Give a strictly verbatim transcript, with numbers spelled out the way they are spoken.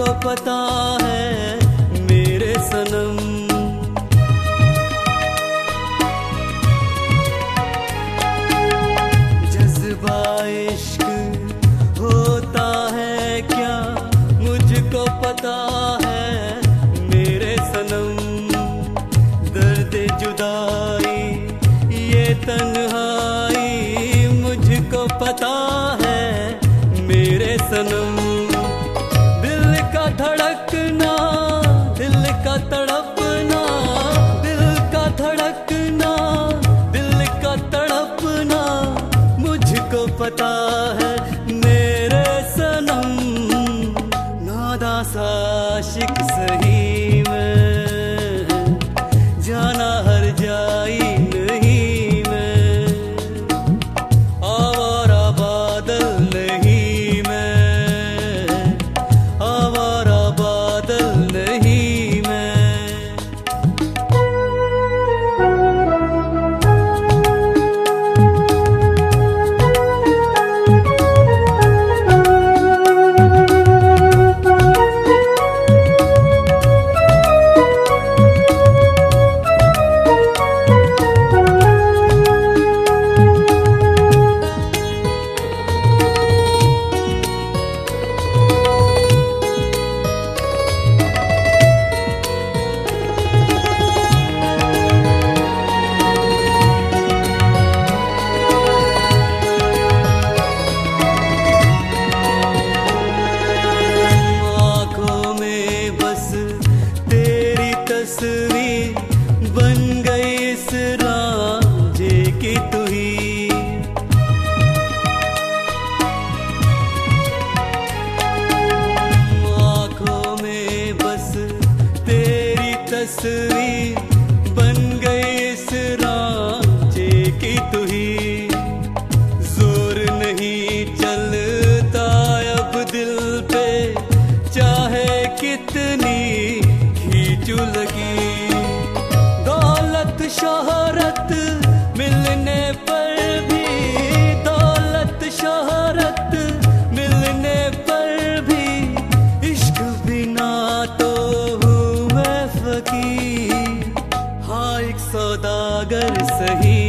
मुझको पता है मेरे सनम। जज्बा इश्क होता है क्या मुझको पता है मेरे सनम। दर्द जुदाई ये तन्हाई मुझको पता है मेरे सनम। दिल का धड़कना दिल का तड़पना दिल का धड़कना दिल का तड़पना मुझको पता है मेरे सनम। नादा सा आशिक सही मैं जाना हर जाई नहीं मैं। आवारा बादल नहीं मैं आवारा बादल नहीं मैं। तस्वीर बन गई इस रांझे की तू ही। आँखों में बस तेरी तस्वीर बन गई इस रांझे की तू ही। जोर नहीं चलता अब दिल पे चाहे कितनी खींचू लगी। दौलत शोहरत मिलने पर भी दौलत शोहरत मिलने पर भी इश्क बिना तो हूँ मैं फकीर। हाँ एक सौदागर सही